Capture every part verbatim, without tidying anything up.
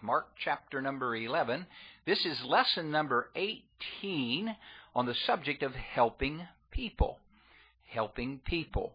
Mark chapter number eleven. This is lesson number eighteen on the subject of helping people. Helping people.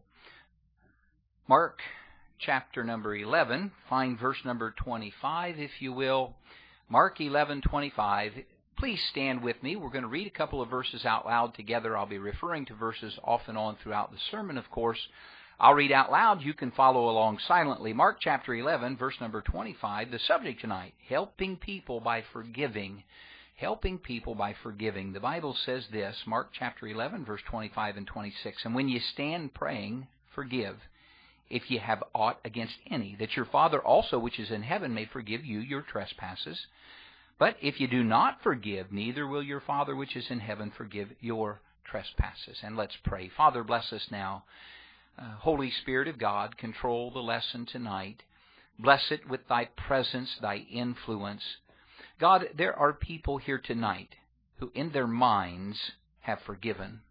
Mark chapter number eleven, find verse number twenty-five, if you will. Mark eleven twenty-five. Please stand with me. We're going to read a couple of verses out loud together. I'll be referring to verses off and on throughout the sermon, of course. I'll read out loud. You can follow along silently. Mark chapter eleven, verse number twenty-five. The subject tonight, helping people by forgiving. Helping people by forgiving. The Bible says this, Mark chapter eleven, verse twenty-five and twenty-six. And when you stand praying, forgive, if ye have aught against any, that your Father also which is in heaven may forgive you your trespasses. But if you do not forgive, neither will your Father which is in heaven forgive your trespasses. And let's pray. Father, bless us now. Uh, Holy Spirit of God, control the lesson tonight. Bless it with thy presence, thy influence. God, there are people here tonight who in their minds have forgiven.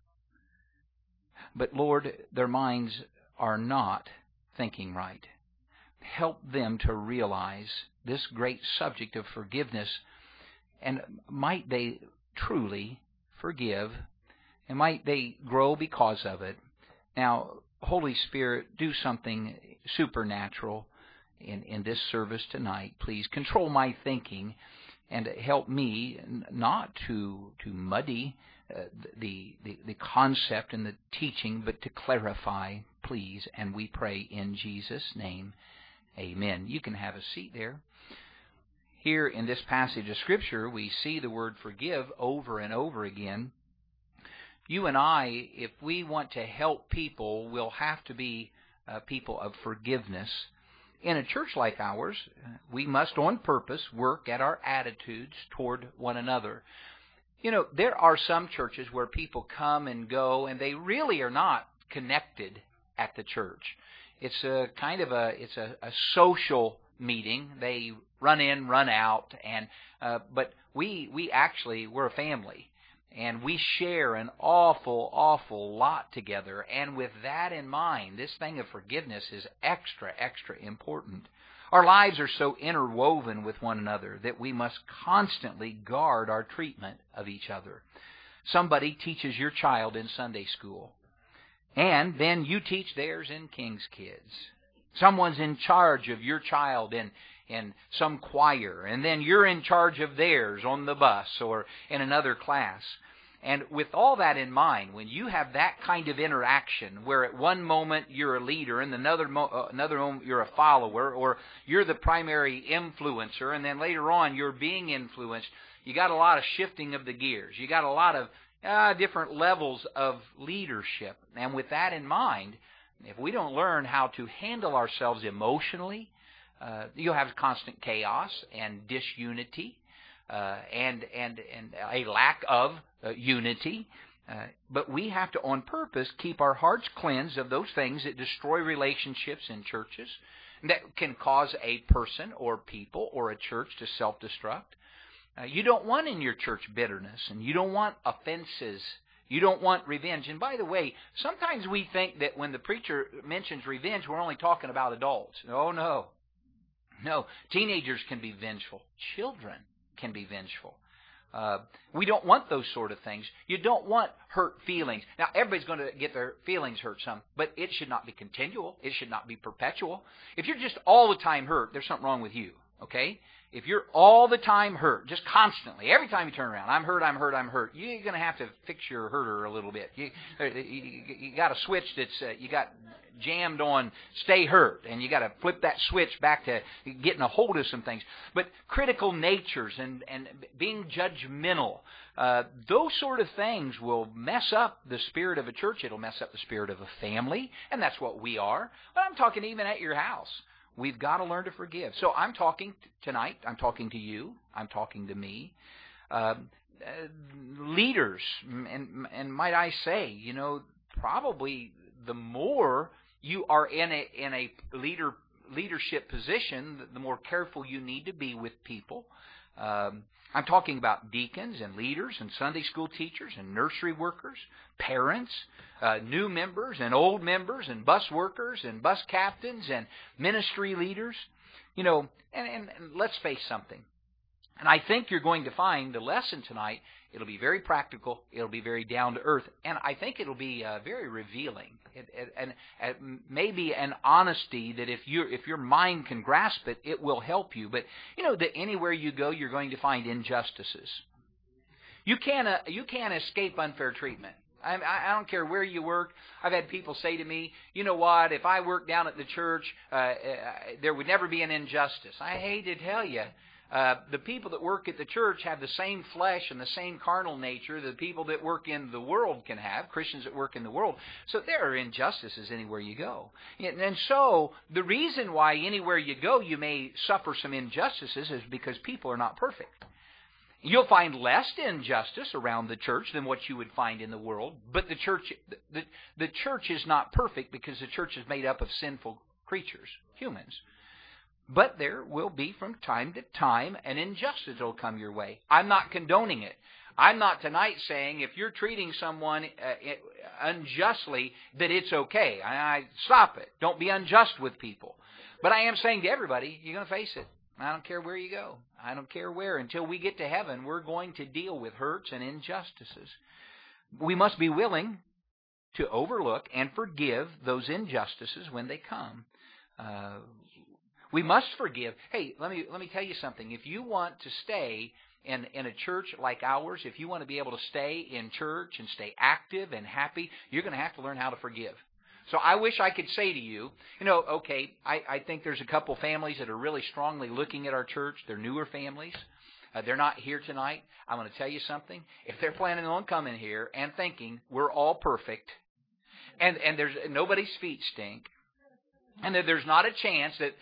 But Lord, their minds are not thinking right. Help them to realize this great subject of forgiveness, and might they truly forgive, and might they grow because of it. Now, Holy Spirit, do something supernatural in, in this service tonight. Please control my thinking and help me not to to muddy uh, the, the the concept and the teaching, but to clarify, please. And we pray in Jesus' name. Amen. You can have a seat there. Here in this passage of Scripture, we see the word forgive over and over again. You and I, if we want to help people, will have to be uh, people of forgiveness. In a church like ours, we must on purpose work at our attitudes toward one another. You know, there are some churches where people come and go, and they really are not connected at the church. It's a kind of a it's a, a social meeting. They run in, run out, and uh, but we we actually we're a family. And we share an awful, awful lot together. And with that in mind, this thing of forgiveness is extra, extra important. Our lives are so interwoven with one another that we must constantly guard our treatment of each other. Somebody teaches your child in Sunday school, and then you teach theirs in King's Kids. Someone's in charge of your child in in some choir, and then you're in charge of theirs on the bus or in another class. And with all that in mind, when you have that kind of interaction, where at one moment you're a leader, and another mo- uh, another moment you're a follower, or you're the primary influencer, and then later on you're being influenced, you got a lot of shifting of the gears. You got a lot of uh, different levels of leadership. And with that in mind, if we don't learn how to handle ourselves emotionally, Uh, you'll have constant chaos and disunity uh, and and and a lack of uh, unity. Uh, but we have to, on purpose, keep our hearts cleansed of those things that destroy relationships in churches, that can cause a person or people or a church to self-destruct. Uh, you don't want in your church bitterness, and you don't want offenses. You don't want revenge. And by the way, sometimes we think that when the preacher mentions revenge, we're only talking about adults. Oh, no. No, teenagers can be vengeful. Children can be vengeful. Uh, we don't want those sort of things. You don't want hurt feelings. Now, everybody's going to get their feelings hurt some, but it should not be continual. It should not be perpetual. If you're just all the time hurt, there's something wrong with you, okay? If you're all the time hurt, just constantly, every time you turn around, I'm hurt, I'm hurt, I'm hurt, you're going to have to fix your hurter a little bit. You, you, you got a switch that's, uh, you got jammed on stay hurt, and you got to flip that switch back to getting a hold of some things. But critical natures and, and being judgmental, uh, those sort of things will mess up the spirit of a church. It'll mess up the spirit of a family, and that's what we are. But I'm talking even at your house. We've got to learn to forgive. So I'm talking t- tonight, I'm talking to you, I'm talking to me. Uh, uh, leaders, and, and might I say, you know, probably the more you are in a in a leader leadership position, the more careful you need to be with people. Um, I'm talking about deacons and leaders and Sunday school teachers and nursery workers, parents, uh, new members and old members and bus workers and bus captains and ministry leaders. You know, and, and, and let's face something. And I think you're going to find the lesson tonight, it'll be very practical, it'll be very down to earth, and I think it'll be uh, very revealing. It, it, and, and maybe an honesty that if you if your mind can grasp it, it will help you. But you know that anywhere you go, you're going to find injustices. You can't uh, you can't escape unfair treatment. I, I don't care where you work. I've had people say to me, you know what, if I worked down at the church, uh, uh, there would never be an injustice. I hate to tell you. Uh, the people that work at the church have the same flesh and the same carnal nature the people that work in the world can have, Christians that work in the world. So there are injustices anywhere you go. And, and so the reason why anywhere you go you may suffer some injustices is because people are not perfect. You'll find less injustice around the church than what you would find in the world, but the church, the, the church is not perfect because the church is made up of sinful creatures, humans. But there will be from time to time an injustice that will come your way. I'm not condoning it. I'm not tonight saying if you're treating someone uh, unjustly that it's okay. I, I stop it. Don't be unjust with people. But I am saying to everybody, you're going to face it. I don't care where you go. I don't care where. Until we get to heaven, we're going to deal with hurts and injustices. We must be willing to overlook and forgive those injustices when they come. Uh, We must forgive. Hey, let me let me tell you something. If you want to stay in, in a church like ours, if you want to be able to stay in church and stay active and happy, you're going to have to learn how to forgive. So I wish I could say to you, you know, okay, I, I think there's a couple families that are really strongly looking at our church. They're newer families. Uh, they're not here tonight. I'm going to tell you something. If they're planning on coming here and thinking we're all perfect and, and there's nobody's feet stink, and that there's not a chance that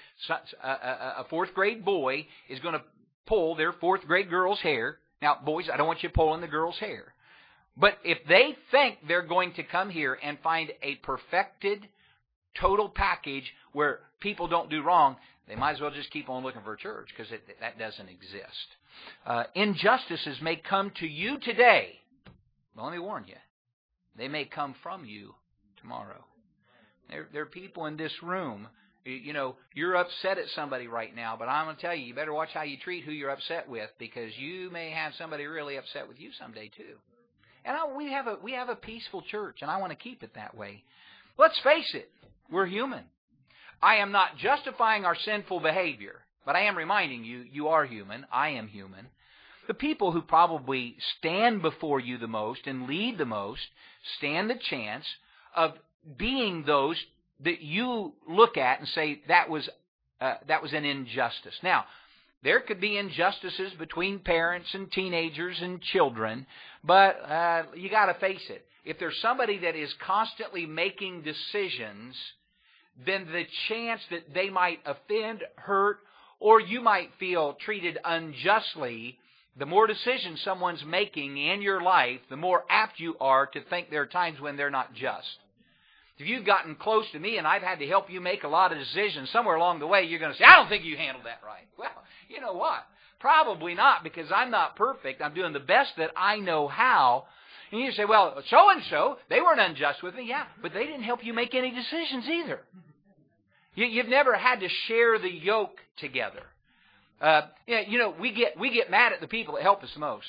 a fourth grade boy is going to pull their fourth grade girl's hair. Now, boys, I don't want you pulling the girl's hair. But if they think they're going to come here and find a perfected, total package where people don't do wrong, they might as well just keep on looking for a church because that doesn't exist. Uh, injustices may come to you today. But let me warn you, they may come from you tomorrow. There, there are people in this room, you, you know, you're upset at somebody right now, but I'm going to tell you, you better watch how you treat who you're upset with because you may have somebody really upset with you someday too. And I, we have a we have a peaceful church, and I want to keep it that way. Let's face it, we're human. I am not justifying our sinful behavior, but I am reminding you, you are human, I am human. The people who probably stand before you the most and lead the most stand the chance of being those that you look at and say that was uh, that was an injustice. Now, there could be injustices between parents and teenagers and children, but uh, you got to face it. If there's somebody that is constantly making decisions, then the chance that they might offend, hurt, or you might feel treated unjustly, the more decisions someone's making in your life, the more apt you are to think there are times when they're not just. If you've gotten close to me and I've had to help you make a lot of decisions, somewhere along the way you're going to say, I don't think you handled that right. Well, you know what? Probably not, because I'm not perfect. I'm doing the best that I know how. And you say, well, so-and-so, they weren't unjust with me. Yeah, but they didn't help you make any decisions either. You, you've never had to share the yoke together. Uh, you know, we get we get mad at the people that help us the most.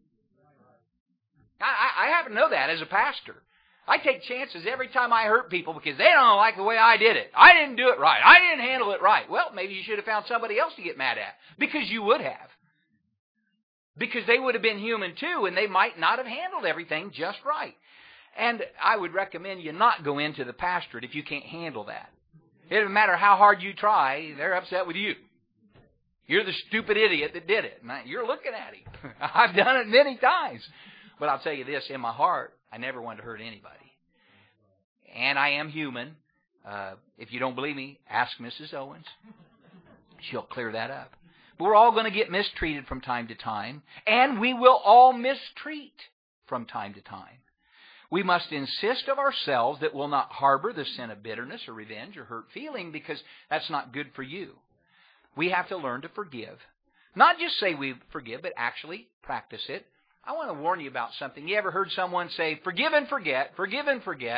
I, I happen to know that as a pastor. I take chances every time I hurt people because they don't like the way I did it. I didn't do it right. I didn't handle it right. Well, maybe you should have found somebody else to get mad at, because you would have. Because they would have been human too, and they might not have handled everything just right. And I would recommend you not go into the pastorate if you can't handle that. It doesn't matter how hard you try, they're upset with you. You're the stupid idiot that did it. You're looking at him. I've done it many times. But I'll tell you this, in my heart, I never wanted to hurt anybody. And I am human. Uh, if you don't believe me, ask Missus Owens. She'll clear that up. But we're all going to get mistreated from time to time. And we will all mistreat from time to time. We must insist of ourselves that we'll not harbor the sin of bitterness or revenge or hurt feeling, because that's not good for you. We have to learn to forgive. Not just say we forgive, but actually practice it. I want to warn you about something. You ever heard someone say, forgive and forget, forgive and forget?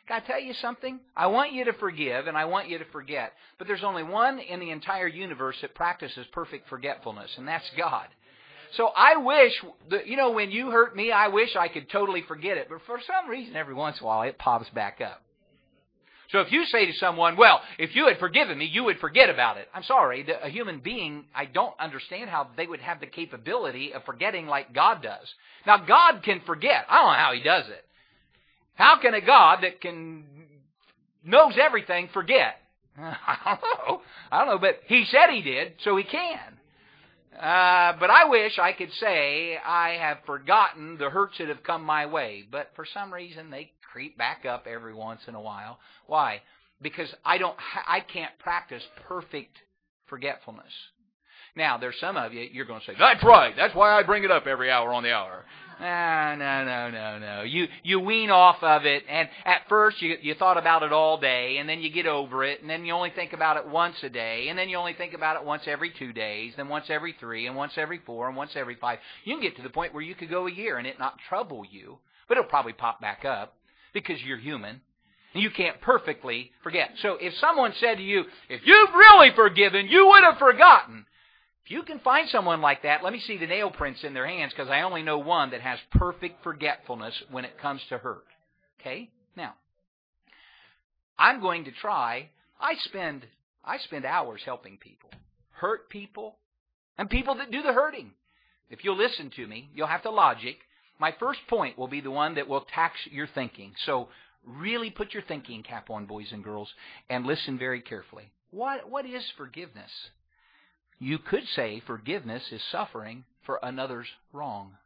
Can I tell you something? I want you to forgive and I want you to forget. But there's only one in the entire universe that practices perfect forgetfulness, and that's God. So I wish, that, you know, when you hurt me, I wish I could totally forget it. But for some reason, every once in a while, it pops back up. So if you say to someone, well, if you had forgiven me, you would forget about it. I'm sorry, a human being, I don't understand how they would have the capability of forgetting like God does. Now, God can forget. I don't know how He does it. How can a God that can knows everything forget? I don't know. I don't know, but He said He did, so He can. Uh, but I wish I could say I have forgotten the hurts that have come my way. But for some reason, they creep back up every once in a while. Why? Because I don't, ha- I can't practice perfect forgetfulness. Now, there's some of you, you're going to say, that's right, that's why I bring it up every hour on the hour. No, no, no, no, no. You you wean off of it, and at first you you thought about it all day, and then you get over it, and then you only think about it once a day, and then you only think about it once every two days, then once every three, and once every four, and once every five. You can get to the point where you could go a year and it not trouble you, but it'll probably pop back up because you're human. And you can't perfectly forget. So if someone said to you, if you've really forgiven, you would have forgotten. If you can find someone like that, let me see the nail prints in their hands, because I only know one that has perfect forgetfulness when it comes to hurt. Okay? Now, I'm going to try. I spend I spend hours helping people. Hurt people, and people that do the hurting. If you'll listen to me, you'll have to logic. My first point will be the one that will tax your thinking. So really put your thinking cap on, boys and girls, and listen very carefully. What What is forgiveness? You could say forgiveness is suffering for another's wrong.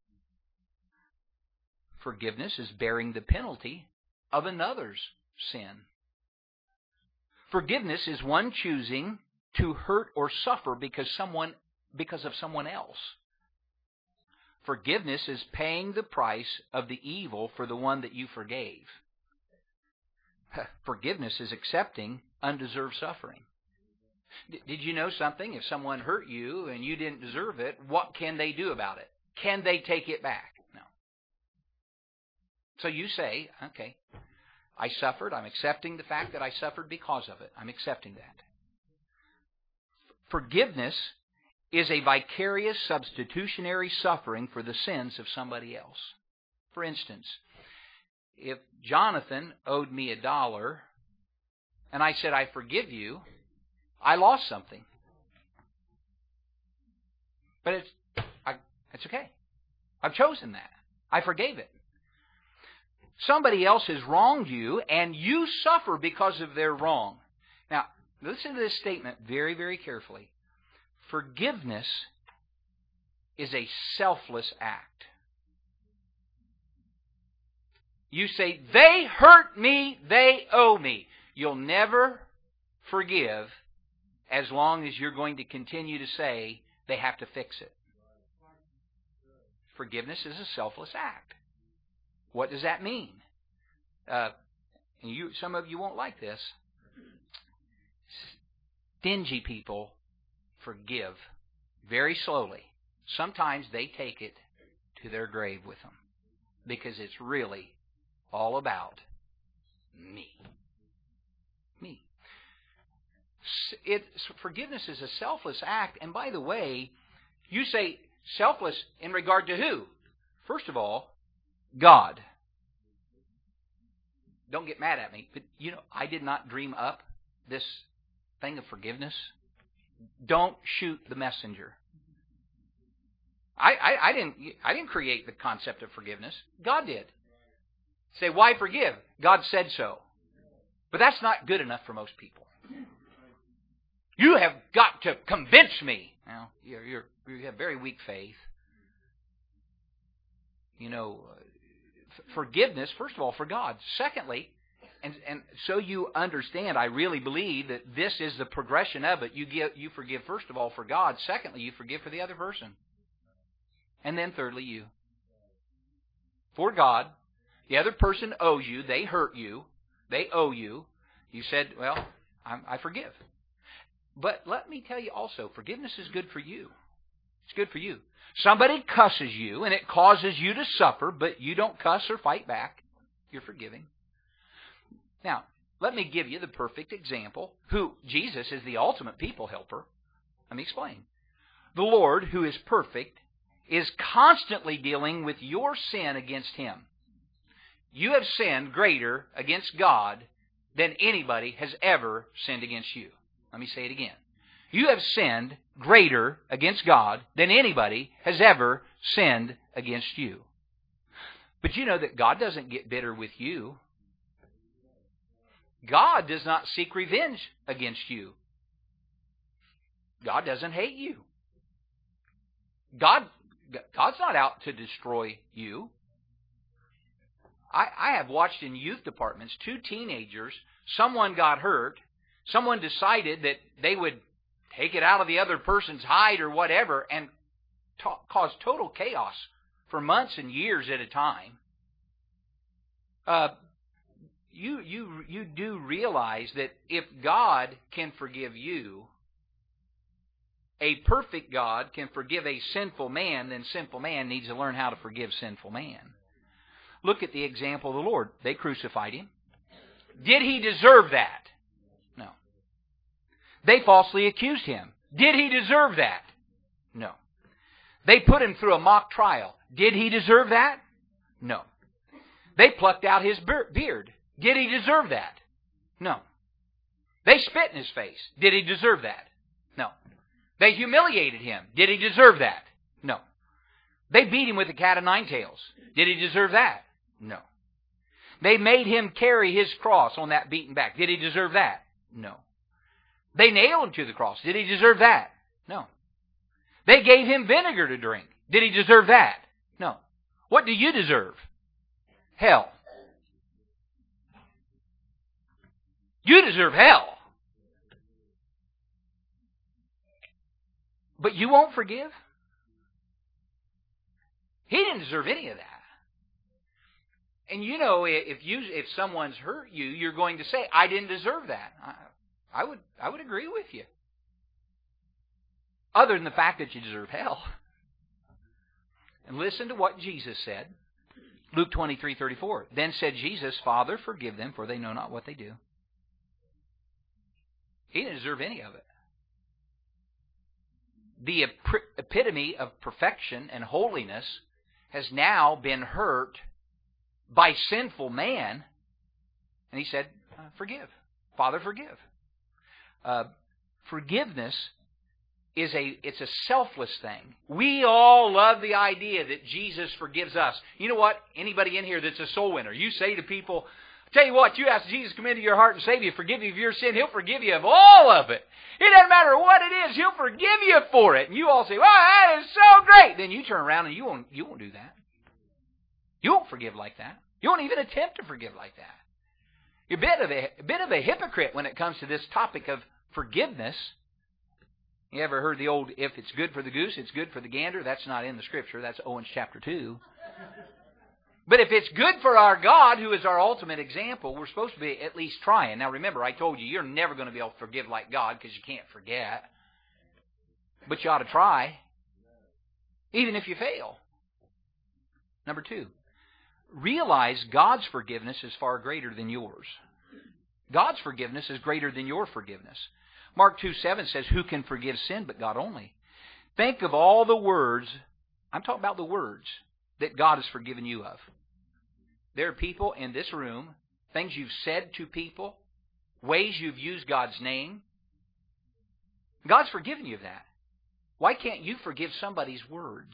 Forgiveness is bearing the penalty of another's sin. Forgiveness is one choosing to hurt or suffer because someone because of someone else. Forgiveness is paying the price of the evil for the one that you forgave. Forgiveness is accepting undeserved suffering. Did you know something? If someone hurt you and you didn't deserve it, what can they do about it? Can they take it back? No. So you say, okay, I suffered. I'm accepting the fact that I suffered because of it. I'm accepting that. Forgiveness is a vicarious substitutionary suffering for the sins of somebody else. For instance, if Jonathan owed me a dollar and I said, I forgive you, I lost something. But it's I, it's okay. I've chosen that. I forgave it. Somebody else has wronged you, and you suffer because of their wrong. Now, listen to this statement very, very carefully. Forgiveness is a selfless act. You say, they hurt me, they owe me. You'll never forgive as long as you're going to continue to say they have to fix it. Forgiveness is a selfless act. What does that mean? Uh, and you, some of you won't like this. Stingy people forgive very slowly. Sometimes they take it to their grave with them because it's really all about me. Me. It, forgiveness is a selfless act. And by the way, you say selfless in regard to who? First of all, God. Don't get mad at me, but you know, I did not dream up this thing of forgiveness. Don't shoot the messenger. I, I, I didn't I didn't create the concept of forgiveness. God did. Say, why forgive? God said so. But that's not good enough for most people. You have got to convince me. Now, you're, you're, you have very weak faith. You know, forgiveness, first of all, for God. Secondly, and, and so you understand, I really believe that this is the progression of it. You give, you forgive, first of all, for God. Secondly, you forgive for the other person. And then thirdly, you. For God, the other person owes you. They hurt you. They owe you. You said, well, I'm, I forgive. But let me tell you also, forgiveness is good for you. It's good for you. Somebody cusses you, and it causes you to suffer, but you don't cuss or fight back. You're forgiving. Now, let me give you the perfect example. Who Jesus is the ultimate people helper. Let me explain. The Lord, who is perfect, is constantly dealing with your sin against Him. You have sinned greater against God than anybody has ever sinned against you. Let me say it again. You have sinned greater against God than anybody has ever sinned against you. But you know that God doesn't get bitter with you. God does not seek revenge against you. God doesn't hate you. God, God's not out to destroy you. I, I have watched in youth departments two teenagers, someone got hurt, someone decided that they would take it out of the other person's hide or whatever and ta- cause total chaos for months and years at a time. Uh, you, you, you do realize that if God can forgive you, a perfect God can forgive a sinful man, then sinful man needs to learn how to forgive sinful man. Look at the example of the Lord. They crucified Him. Did He deserve that? No. They falsely accused Him. Did He deserve that? No. They put Him through a mock trial. Did He deserve that? No. They plucked out His beard. Did He deserve that? No. They spit in His face. Did He deserve that? No. They humiliated Him. Did He deserve that? No. They beat Him with a cat of nine tails. Did He deserve that? No. They made Him carry His cross on that beaten back. Did He deserve that? No. They nailed Him to the cross. Did He deserve that? No. They gave Him vinegar to drink. Did He deserve that? No. What do you deserve? Hell. You deserve hell. But you won't forgive? He didn't deserve any of that. And you know, if you if someone's hurt you, you're going to say, I didn't deserve that. I, I would I would agree with you. Other than the fact that you deserve hell. And listen to what Jesus said. Luke twenty-three thirty-four. Then said Jesus, Father, forgive them, for they know not what they do. He didn't deserve any of it. The epitome of perfection and holiness has now been hurt by sinful man. And He said, forgive. Father, forgive. Uh, forgiveness is a it's a selfless thing. We all love the idea that Jesus forgives us. You know what? Anybody in here that's a soul winner, you say to people, tell you what, you ask Jesus to come into your heart and save you, forgive you of your sin, He'll forgive you of all of it. It doesn't matter what it is, He'll forgive you for it. And you all say, well, that is so great. Then you turn around and you won't, you won't do that. You won't forgive like that. You won't even attempt to forgive like that. You're a bit of a, a bit of a hypocrite when it comes to this topic of forgiveness. You ever heard the old, if it's good for the goose, it's good for the gander? That's not in the Scripture. That's Owens chapter two. But if it's good for our God, who is our ultimate example, we're supposed to be at least trying. Now remember, I told you, you're never going to be able to forgive like God because you can't forget. But you ought to try, even if you fail. Number two, realize God's forgiveness is far greater than yours. God's forgiveness is greater than your forgiveness. Mark two seven says, who can forgive sin but God only? Think of all the words, I'm talking about the words, that God has forgiven you of. There are people in this room, things you've said to people, ways you've used God's name. God's forgiven you of that. Why can't you forgive somebody's words?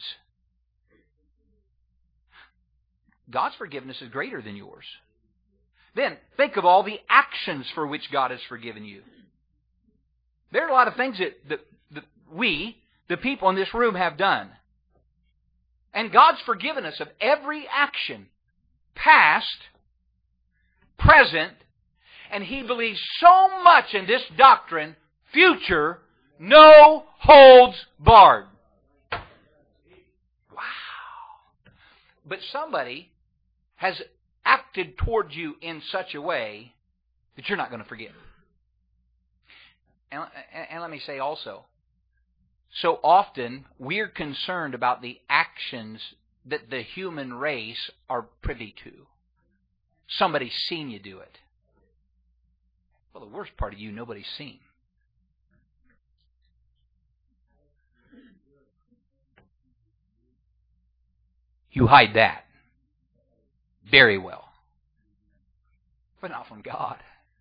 God's forgiveness is greater than yours. Then, think of all the actions for which God has forgiven you. There are a lot of things that, that, that we, the people in this room, have done. And God's forgiven us of every action, past, present, and He believes so much in this doctrine, future, no holds barred. Wow. But somebody has acted towards you in such a way that you're not going to forgive. And, and let me say also, so often we're concerned about the actions that the human race are privy to. Somebody's seen you do it. Well, the worst part of you, nobody's seen. You hide that very well, but not from God.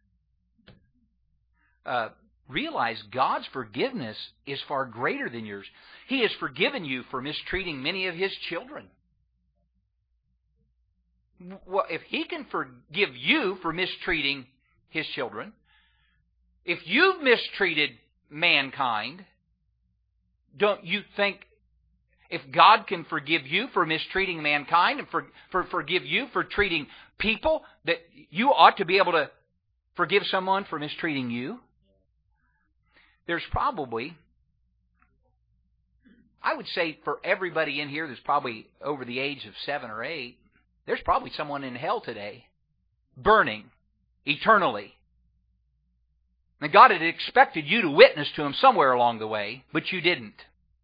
Uh, realize God's forgiveness is far greater than yours. He has forgiven you for mistreating many of His children. Well, if He can forgive you for mistreating His children, if you've mistreated mankind, don't you think if God can forgive you for mistreating mankind and for, for forgive you for treating people, that you ought to be able to forgive someone for mistreating you? There's probably, I would say for everybody in here that's probably over the age of seven or eight, there's probably someone in hell today, burning eternally. And God had expected you to witness to him somewhere along the way, but you didn't.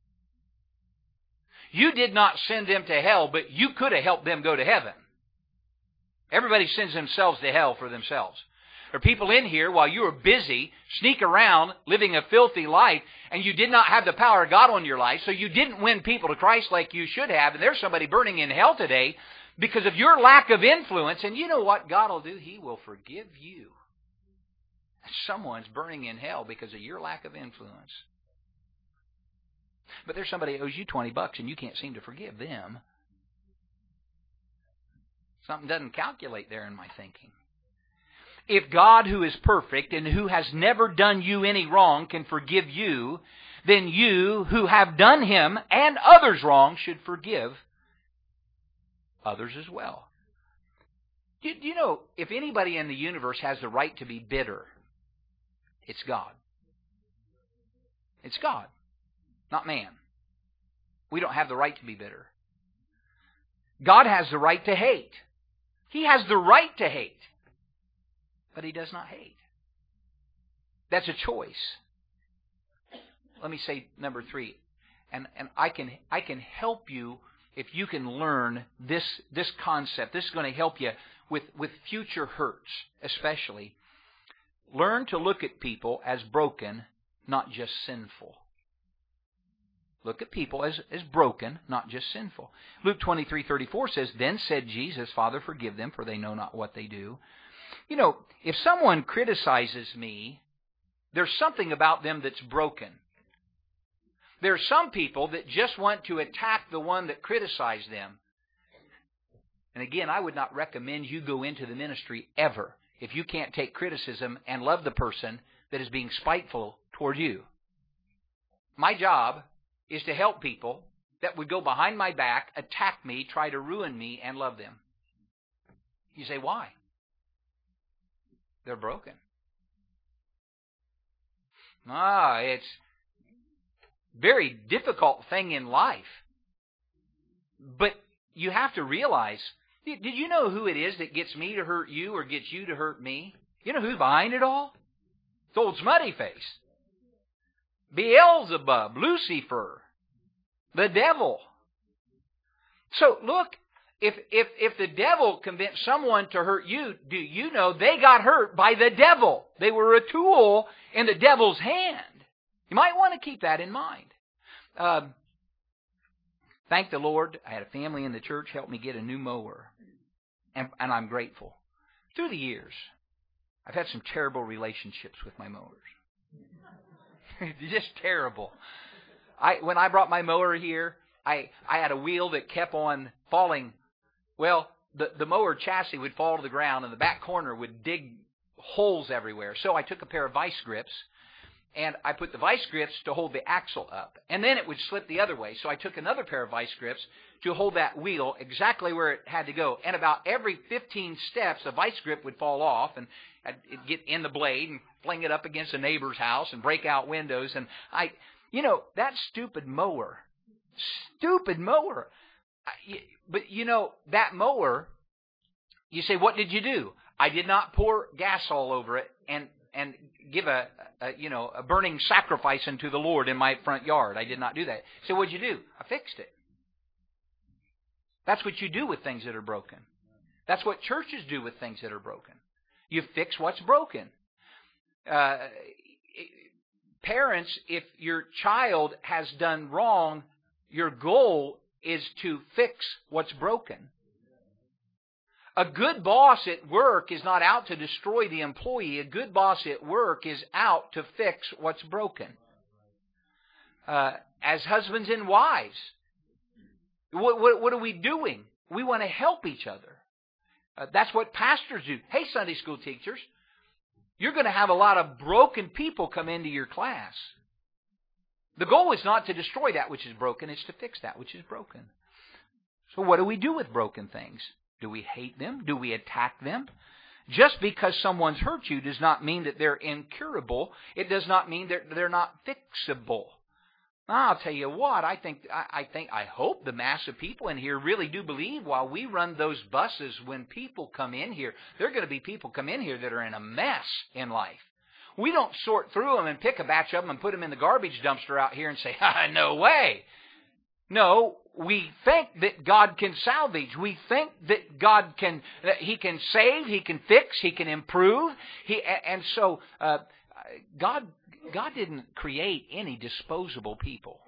You did not send them to hell, but you could have helped them go to heaven. Everybody sends themselves to hell for themselves. There are people in here, while you were busy, sneak around, living a filthy life, and you did not have the power of God on your life, so you didn't win people to Christ like you should have, and there's somebody burning in hell today because of your lack of influence, and you know what God will do? He will forgive you. Someone's burning in hell because of your lack of influence. But there's somebody who owes you twenty bucks and you can't seem to forgive them. Something doesn't calculate there in my thinking. If God, who is perfect and who has never done you any wrong, can forgive you, then you, who have done Him and others wrong, should forgive others as well. Do you know, if anybody in the universe has the right to be bitter, it's God. It's God, not man. We don't have the right to be bitter. God has the right to hate. He has the right to hate. But He does not hate. That's a choice. Let me say number three. And, and I can I can help you if you can learn this, this concept. This is going to help you with, with future hurts, especially. Learn to look at people as broken, not just sinful. Look at people as, as broken, not just sinful. Luke twenty-three thirty-four says, Then said Jesus, Father, forgive them, for they know not what they do. You know, if someone criticizes me, there's something about them that's broken. There are some people that just want to attack the one that criticized them. And again, I would not recommend you go into the ministry ever if you can't take criticism and love the person that is being spiteful toward you. My job is to help people that would go behind my back, attack me, try to ruin me, and love them. You say, why? They're broken. Ah, it's a very difficult thing in life. But you have to realize, did you know who it is that gets me to hurt you or gets you to hurt me? You know who's behind it all? It's old Smutty Face. Beelzebub, Lucifer, the devil. So look, if if if the devil convinced someone to hurt you, do you know they got hurt by the devil? They were a tool in the devil's hand. You might want to keep that in mind. Um, thank the Lord, I had a family in the church help me get a new mower, and, and I'm grateful. Through the years, I've had some terrible relationships with my mowers. Just terrible. I when I brought my mower here, I, I had a wheel that kept on falling. Well, the, the mower chassis would fall to the ground and the back corner would dig holes everywhere. So I took a pair of vice grips and I put the vice grips to hold the axle up. And then it would slip the other way. So I took another pair of vice grips to hold that wheel exactly where it had to go. And about every fifteen steps, a vice grip would fall off and it'd get in the blade and fling it up against a neighbor's house and break out windows. And I, you know, that stupid mower, stupid mower. But, you know, that mower, you say, what did you do? I did not pour gas all over it and, and give a, a, you know, a burning sacrifice unto the Lord in my front yard. I did not do that. So what'd you do? I fixed it. That's what you do with things that are broken. That's what churches do with things that are broken. You fix what's broken. Uh, parents, if your child has done wrong, your goal is to fix what's broken. A good boss at work is not out to destroy the employee. A good boss at work is out to fix what's broken. Uh, as husbands and wives, what, what, what are we doing? We want to help each other. Uh, that's what pastors do. Hey, Sunday school teachers, you're going to have a lot of broken people come into your class. The goal is not to destroy that which is broken, it's to fix that which is broken. So what do we do with broken things? Do we hate them? Do we attack them? Just because someone's hurt you does not mean that they're incurable. It does not mean that they're not fixable. I'll tell you what, I think, I, I think, I hope the mass of people in here really do believe while we run those buses, when people come in here, there are going to be people come in here that are in a mess in life. We don't sort through them and pick a batch of them and put them in the garbage dumpster out here and say, ah, no way. No, we think that God can salvage. We think that God can, that He can save, He can fix, He can improve. He, and so, uh, God, God didn't create any disposable people.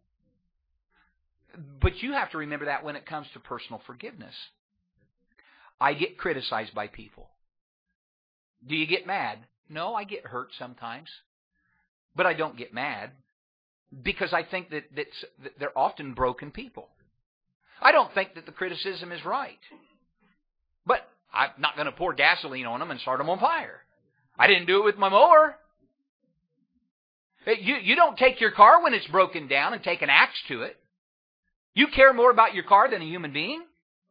But you have to remember that when it comes to personal forgiveness. I get criticized by people. Do you get mad? No, I get hurt sometimes. But I don't get mad. Because I think that, that, that they're often broken people. I don't think that the criticism is right. But I'm not going to pour gasoline on them and start them on fire. I didn't do it with my mower. You, you don't take your car when it's broken down and take an axe to it. You care more about your car than a human being.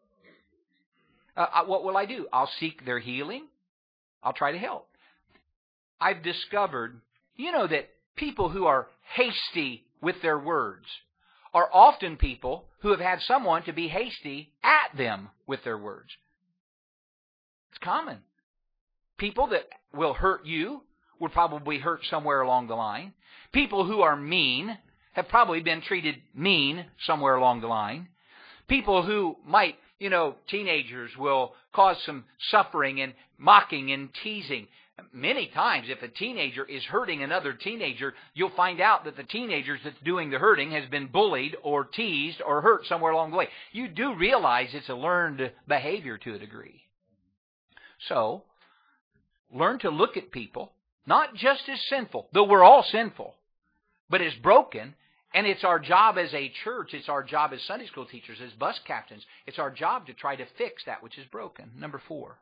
Uh, what will I do? I'll seek their healing. I'll try to help. I've discovered, you know, that people who are hasty with their words are often people who have had someone to be hasty at them with their words. It's common. People that will hurt you will probably hurt somewhere along the line. People who are mean have probably been treated mean somewhere along the line. People who might, you know, teenagers will cause some suffering and mocking and teasing. Many times, if a teenager is hurting another teenager, you'll find out that the teenager that's doing the hurting has been bullied or teased or hurt somewhere along the way. You do realize it's a learned behavior to a degree. So, learn to look at people, not just as sinful, though we're all sinful, but as broken. And it's our job as a church, it's our job as Sunday school teachers, as bus captains, it's our job to try to fix that which is broken. Number four.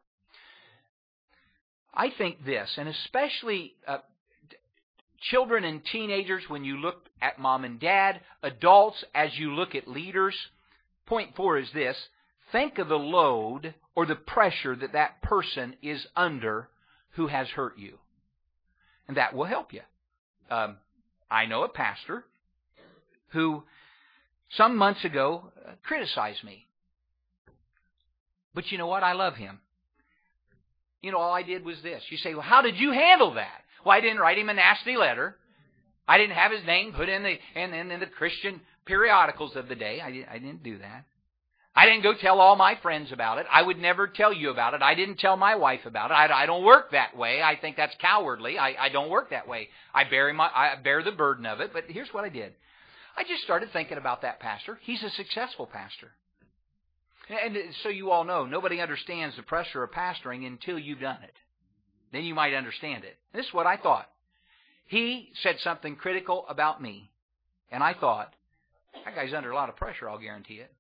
I think this, and especially uh, children and teenagers, when you look at mom and dad, adults as you look at leaders, point four is this: think of the load or the pressure that that person is under who has hurt you. And that will help you. Um, I know a pastor who some months ago uh, criticized me. But you know what? I love him. You know, all I did was this. You say, well, how did you handle that? Well, I didn't write him a nasty letter. I didn't have his name put in the in, in, in the Christian periodicals of the day. I, I didn't do that. I didn't go tell all my friends about it. I would never tell you about it. I didn't tell my wife about it. I, I don't work that way. I think that's cowardly. I, I don't work that way. I bear, my, I bear the burden of it. But here's what I did. I just started thinking about that pastor. He's a successful pastor. And so you all know, nobody understands the pressure of pastoring until you've done it. Then you might understand it. This is what I thought. He said something critical about me. And I thought, that guy's under a lot of pressure, I'll guarantee it.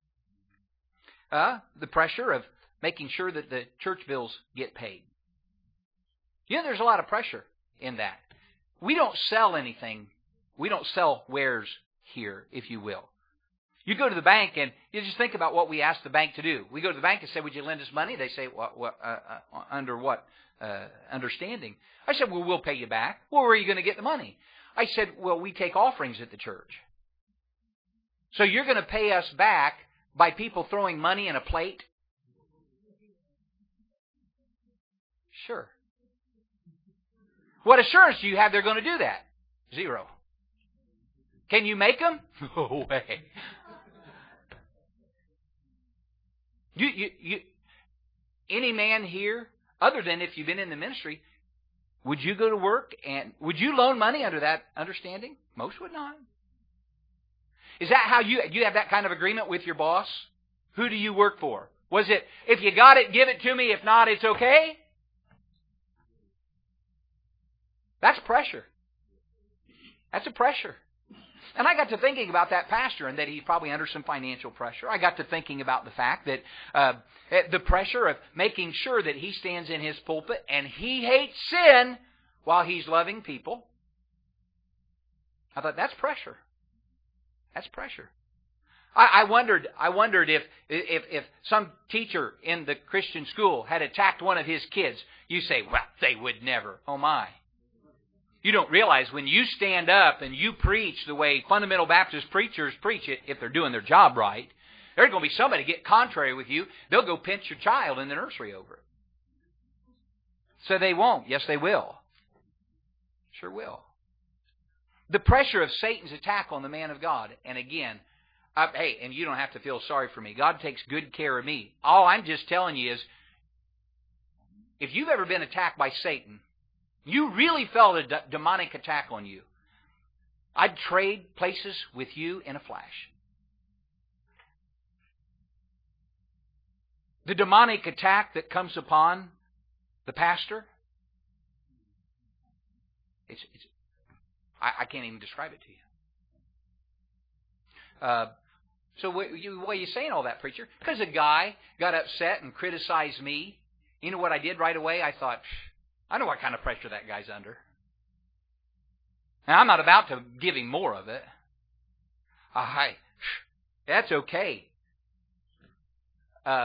Uh, the pressure of making sure that the church bills get paid. You know, there's a lot of pressure in that. We don't sell anything. We don't sell wares here, if you will. You go to the bank and you just think about what we ask the bank to do. We go to the bank and say, would you lend us money? They say, what, what, uh, uh, under what uh, understanding? I said, well, we'll pay you back. Well, where are you going to get the money? I said, well, we take offerings at the church. So you're going to pay us back by people throwing money in a plate? Sure. What assurance do you have they're going to do that? Zero. Can you make them? No way. You, you, you, any man here, other than if you've been in the ministry, Would you go to work and would you loan money under that understanding? Most would not. Is that how you, do you have that kind of agreement with your boss? Who do you work for? Was it, if you got it, give it to me. If not, it's okay? That's pressure. That's a pressure. And I got to thinking about that pastor and that he's probably under some financial pressure. I got to thinking about the fact that uh, the pressure of making sure that he stands in his pulpit and he hates sin while he's loving people. I thought, that's pressure. That's pressure. I, I wondered. I wondered if, if if some teacher in the Christian school had attacked one of his kids. You say, well, they would never. Oh my! You don't realize when you stand up and you preach the way fundamental Baptist preachers preach it, if they're doing their job right, there's going to be somebody get contrary with you. They'll go pinch your child in the nursery over it. So they won't. Yes, they will. Sure will. The pressure of Satan's attack on the man of God. And again, I, hey, and you don't have to feel sorry for me. God takes good care of me. All I'm just telling you is, if you've ever been attacked by Satan, you really felt a d- demonic attack on you, I'd trade places with you in a flash. The demonic attack that comes upon the pastor, it's, it's I, I can't even describe it to you. Uh, so what, you, why are you saying all that, preacher? Because a guy got upset and criticized me. You know what I did right away? I thought, I know what kind of pressure that guy's under. Now, I'm not about to give him more of it. I, that's okay. Uh,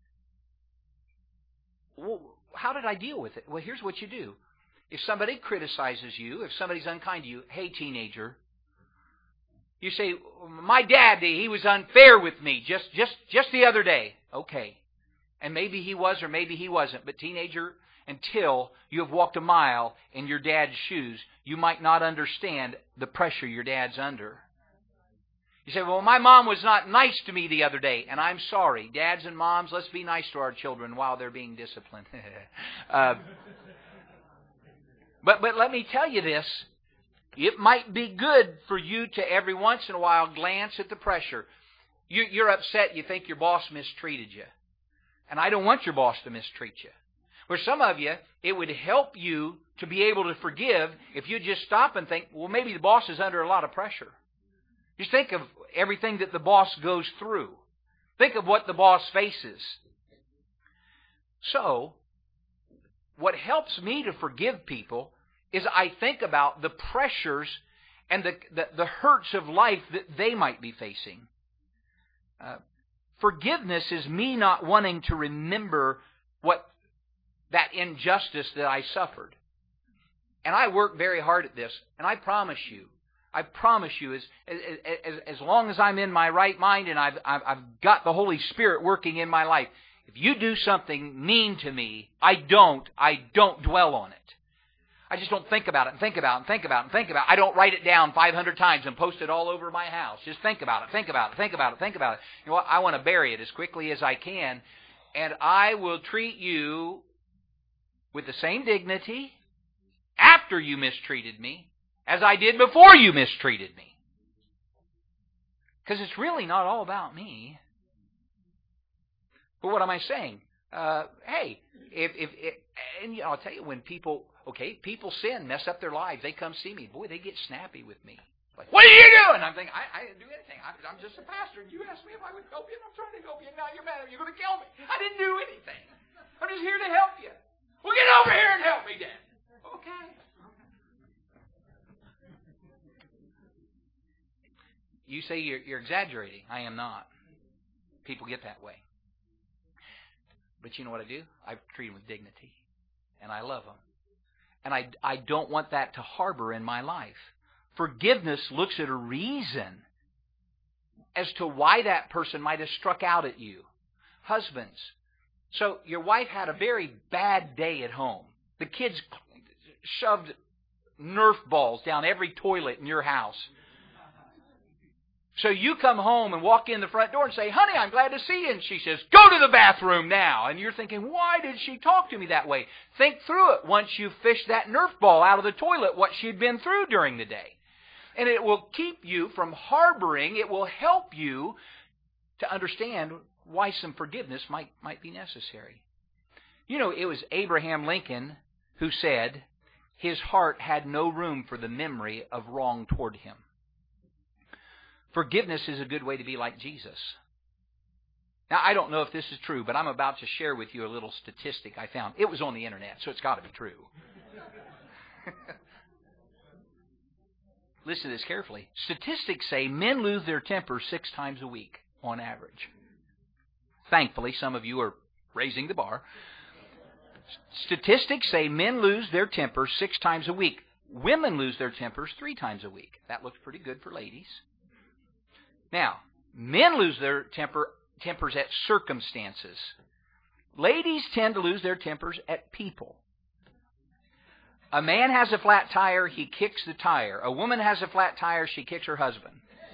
well, how did I deal with it? Well, here's what you do. If somebody criticizes you, if somebody's unkind to you, hey, teenager, you say, my dad, he was unfair with me just, just, just the other day. Okay. And maybe he was or maybe he wasn't. But teenager, until you have walked a mile in your dad's shoes, you might not understand the pressure your dad's under. You say, well, my mom was not nice to me the other day, and I'm sorry. Dads and moms, let's be nice to our children while they're being disciplined. uh, but, but let me tell you this. It might be good for you to every once in a while glance at the pressure. You, you're upset. You think your boss mistreated you. And I don't want your boss to mistreat you. For some of you, it would help you to be able to forgive if you just stop and think, well, maybe the boss is under a lot of pressure. Just think of everything that the boss goes through. Think of what the boss faces. So, what helps me to forgive people is I think about the pressures and the, the, the hurts of life that they might be facing. Uh, forgiveness is me not wanting to remember what that injustice that I suffered. And I work very hard at this. And I promise you, I promise you, as, as, as long as I'm in my right mind and I've, I've, I've got the Holy Spirit working in my life, if you do something mean to me, I don't, I don't dwell on it. I just don't think about it and think about it and think about it and think about it. I don't write it down five hundred times and post it all over my house. Just think about it, think about it, think about it, think about it. You know what? I want to bury it as quickly as I can, and I will treat you with the same dignity after you mistreated me as I did before you mistreated me. Because it's really not all about me. But what am I saying? Uh, hey, if, if, if and you know, I'll tell you, when people, okay, people sin, mess up their lives, they come see me. Boy, they get snappy with me. Like, what are you doing? I'm thinking, I, I didn't do anything. I, I'm just a pastor. You asked me if I would help you, and I'm trying to help you. Now you're mad at me. You're going to kill me. I didn't do anything. I'm just here to help you. Well, get over here and help me then. Okay. You say you're, you're exaggerating. I am not. People get that way. But you know what I do? I treat them with dignity. And I love them. And I, I don't want that to harbor in my life. Forgiveness looks at a reason as to why that person might have struck out at you. Husbands. So your wife had a very bad day at home. The kids shoved Nerf balls down every toilet in your house. So you come home and walk in the front door and say, honey, I'm glad to see you. And she says, go to the bathroom now. And you're thinking, why did she talk to me that way? Think through it once you've fished that Nerf ball out of the toilet, what she'd been through during the day. And it will keep you from harboring. It will help you to understand why some forgiveness might, might be necessary. You know, it was Abraham Lincoln who said his heart had no room for the memory of wrong toward him. Forgiveness is a good way to be like Jesus. Now, I don't know if this is true, but I'm about to share with you a little statistic I found. It was on the internet, so it's got to be true. Listen to this carefully. Statistics say men lose their temper six times a week on average. Thankfully, some of you are raising the bar. Statistics say men lose their tempers six times a week. Women lose their tempers three times a week. That looks pretty good for ladies. Now, men lose their temper, tempers at circumstances. Ladies tend to lose their tempers at people. A man has a flat tire, he kicks the tire. A woman has a flat tire, she kicks her husband.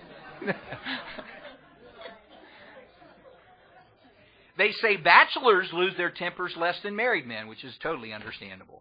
They say bachelors lose their tempers less than married men, which is totally understandable.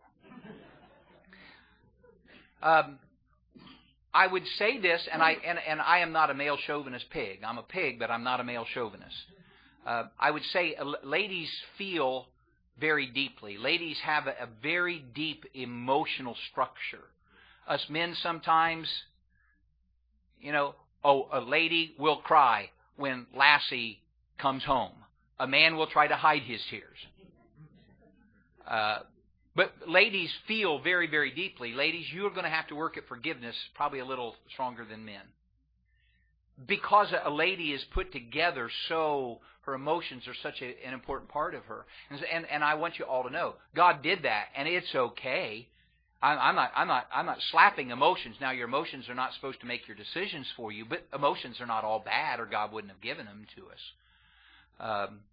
Um, I would say this, and I and, and I am not a male chauvinist pig. I'm a pig, but I'm not a male chauvinist. Uh, I would say uh, ladies feel very deeply. Ladies have a, a very deep emotional structure. Us men sometimes, you know, oh, a lady will cry when Lassie comes home. A man will try to hide his tears. Uh, but ladies feel very, very deeply. Ladies, you're going to have to work at forgiveness probably a little stronger than men. Because a lady is put together so her emotions are such a, an important part of her. And, and, and I want you all to know, God did that, and it's okay. I'm, I'm not, I'm not, I'm not slapping emotions. Now, your emotions are not supposed to make your decisions for you, but emotions are not all bad, or God wouldn't have given them to us. Um,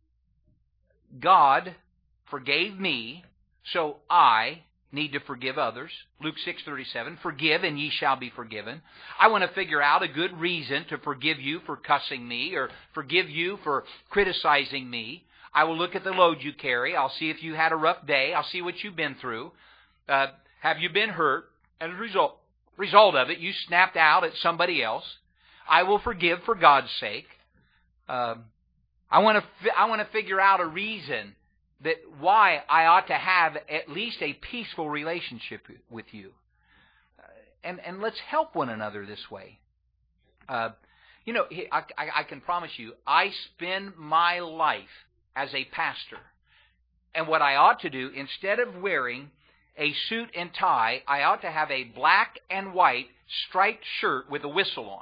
God forgave me, so I need to forgive others. Luke six thirty-seven, forgive and ye shall be forgiven. I want to figure out a good reason to forgive you for cussing me or forgive you for criticizing me. I will look at the load you carry. I'll see if you had a rough day. I'll see what you've been through. Uh, have you been hurt? As a result, result of it, you snapped out at somebody else. I will forgive for God's sake. Um, I want to I want to figure out a reason that why I ought to have at least a peaceful relationship with you. Uh, and, and let's help one another this way. Uh, you know, I, I, I can promise you, I spend my life as a pastor. And what I ought to do, instead of wearing a suit and tie, I ought to have a black and white striped shirt with a whistle on.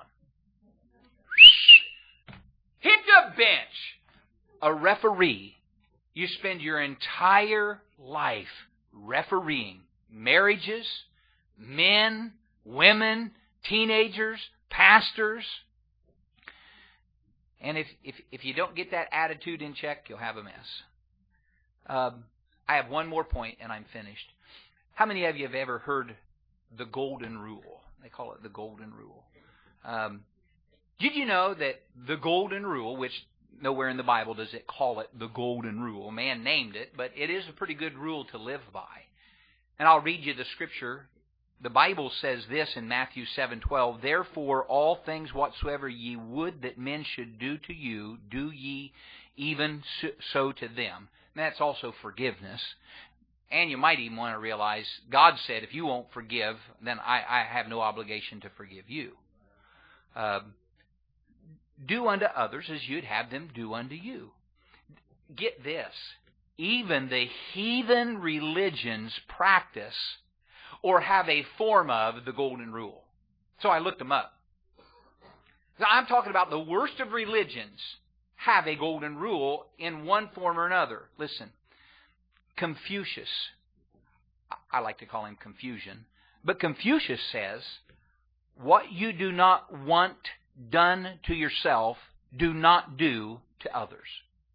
Hit the bench! A referee. You spend your entire life refereeing marriages, men, women, teenagers, pastors. And if, if, if you don't get that attitude in check, you'll have a mess. Um, I have one more point and I'm finished. How many of you have ever heard the golden rule? They call it the golden rule. Um, did you know that the golden rule, which nowhere in the Bible does it call it the golden rule. Man named it, but it is a pretty good rule to live by. And I'll read you the scripture. The Bible says this in Matthew seven twelve, therefore all things whatsoever ye would that men should do to you, do ye even so to them. And that's also forgiveness. And you might even want to realize, God said, if you won't forgive, then I, I have no obligation to forgive you. Um, Do unto others as you'd have them do unto you. Get this. Even the heathen religions practice or have a form of the golden rule. So I looked them up. I'm talking about the worst of religions have a golden rule in one form or another. Listen. Confucius. I like to call him Confucian. But Confucius says, what you do not want done to yourself, do not do to others.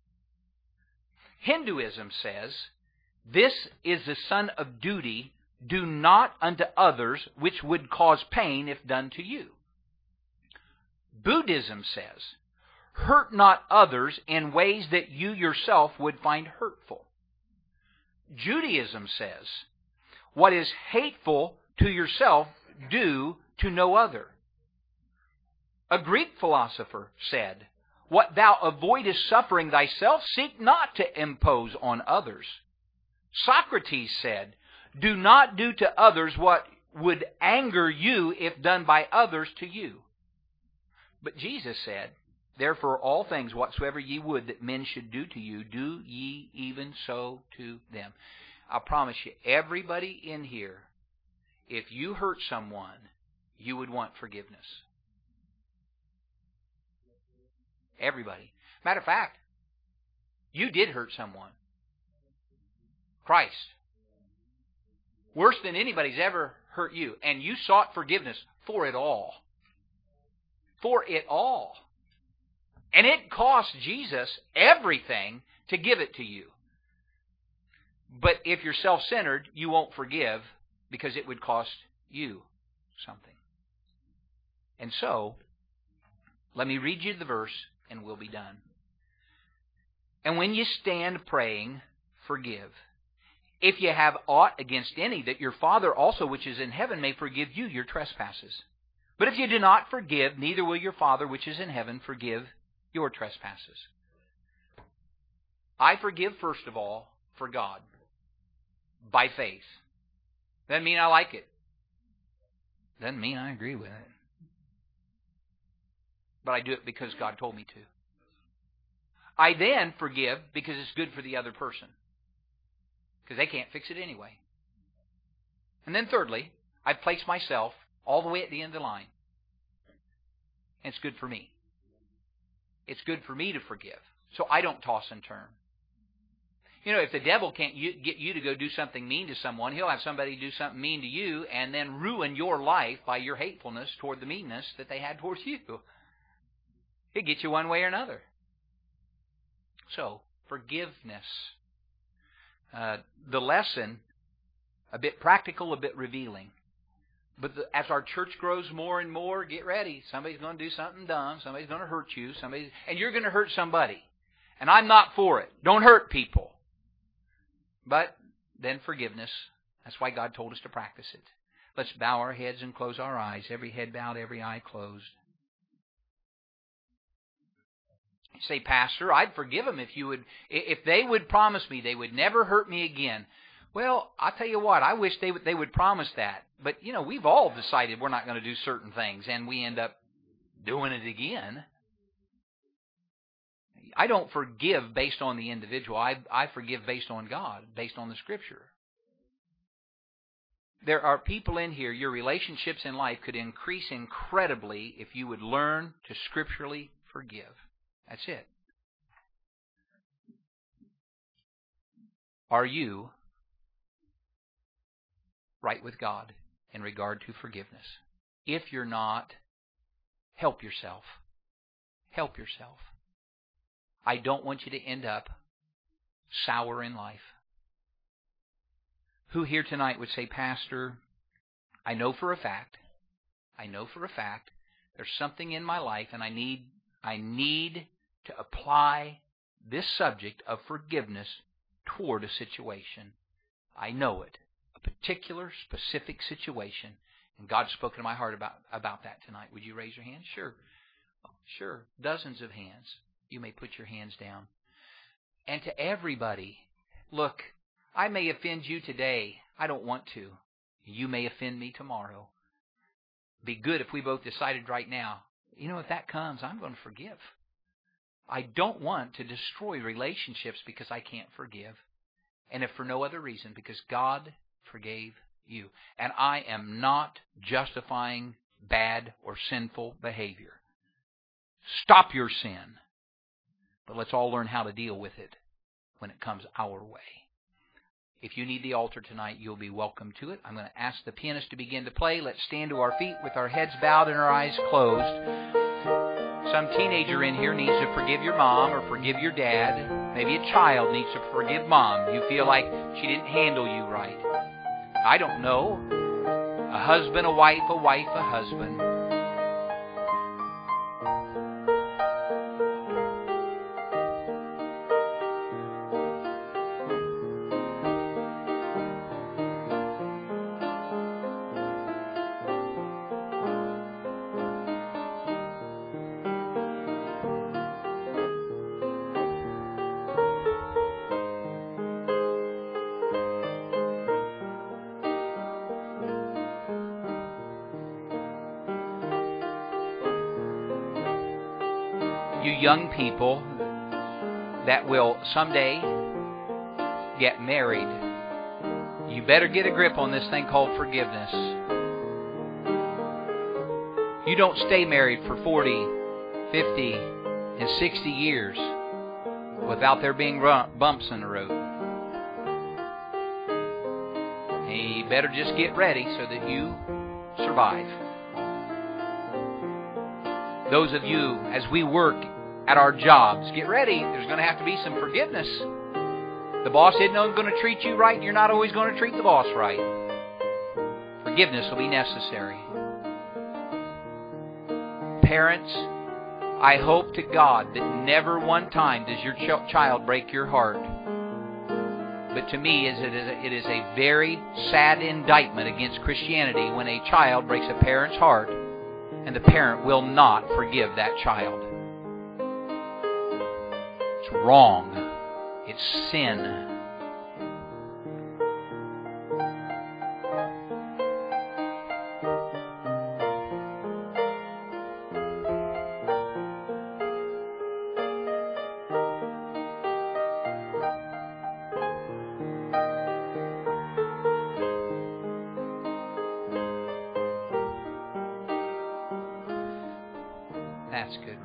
Hinduism says, this is the son of duty, do not unto others which would cause pain if done to you. Buddhism says, hurt not others in ways that you yourself would find hurtful. Judaism says, what is hateful to yourself, do to no other. A Greek philosopher said, what thou avoidest suffering thyself, seek not to impose on others. Socrates said, do not do to others what would anger you if done by others to you. But Jesus said, therefore all things whatsoever ye would that men should do to you, do ye even so to them. I promise you, everybody in here, if you hurt someone, you would want forgiveness. Everybody. Matter of fact, you did hurt someone. Christ. Worse than anybody's ever hurt you. And you sought forgiveness for it all. For it all. And it cost Jesus everything to give it to you. But if you're self-centered, you won't forgive because it would cost you something. And so, let me read you the verse and we'll be done. And when you stand praying, forgive. If you have aught against any, that your Father also which is in heaven may forgive you your trespasses. But if you do not forgive, neither will your Father which is in heaven forgive your trespasses. I forgive, first of all, for God. By faith. Doesn't mean I like it. Doesn't mean I agree with it. But I do it because God told me to. I then forgive because it's good for the other person. Because they can't fix it anyway. And then thirdly, I place myself all the way at the end of the line. And it's good for me. It's good for me to forgive. So I don't toss and turn. You know, if the devil can't get you to go do something mean to someone, he'll have somebody do something mean to you and then ruin your life by your hatefulness toward the meanness that they had towards you. He'll get you one way or another. So, forgiveness. Uh, the lesson, a bit practical, a bit revealing. But the, as our church grows more and more, get ready. Somebody's going to do something dumb. Somebody's going to hurt you. Somebody, and you're going to hurt somebody. And I'm not for it. Don't hurt people. But then forgiveness. That's why God told us to practice it. Let's bow our heads and close our eyes. Every head bowed, every eye closed. You say, Pastor, I'd forgive them if you would, if they would promise me they would never hurt me again. Well, I'll tell you what, I wish they would, they would promise that. But, you know, we've all decided we're not going to do certain things, and we end up doing it again. I don't forgive based on the individual. I, I forgive based on God, based on the Scripture. There are people in here, your relationships in life could increase incredibly if you would learn to scripturally forgive. That's it. Are you right with God in regard to forgiveness? If you're not, help yourself. Help yourself. I don't want you to end up sour in life. Who here tonight would say, Pastor, I know for a fact, I know for a fact, there's something in my life and I need, I need to apply this subject of forgiveness toward a situation. I know it. A particular, specific situation. And God's spoken to my heart about, about that tonight. Would you raise your hand? Sure. Sure. Dozens of hands. You may put your hands down. And to everybody, look, I may offend you today. I don't want to. You may offend me tomorrow. Be good if we both decided right now, you know, if that comes, I'm going to forgive. I don't want to destroy relationships because I can't forgive. And if for no other reason, because God forgave you. And I am not justifying bad or sinful behavior. Stop your sin. But let's all learn how to deal with it when it comes our way. If you need the altar tonight, you'll be welcome to it. I'm going to ask the pianist to begin to play. Let's stand to our feet with our heads bowed and our eyes closed. Some teenager in here needs to forgive your mom or forgive your dad. Maybe a child needs to forgive mom. You feel like she didn't handle you right. I don't know. A husband, a wife, a wife, a husband. You young people that will someday get married, you better get a grip on this thing called forgiveness. You don't stay married for forty, fifty, and sixty years without there being bumps in the road. And you better just get ready so that you survive. Those of you, as we work at our jobs, get ready. There's going to have to be some forgiveness. The boss isn't going to treat you right, and you're not always going to treat the boss right. Forgiveness will be necessary. Parents, I hope to God that never one time does your ch- child break your heart. But to me, it is a very sad indictment against Christianity when a child breaks a parent's heart and the parent will not forgive that child. It's wrong. It's sin. That's good.